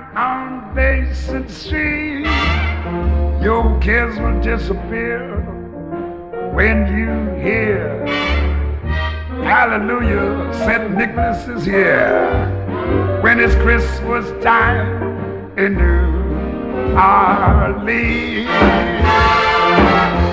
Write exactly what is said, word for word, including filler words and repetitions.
on Basin Street, your cares will disappear when you hear, hallelujah, Saint Nicholas is here. When it's Christmas time in New Orleans.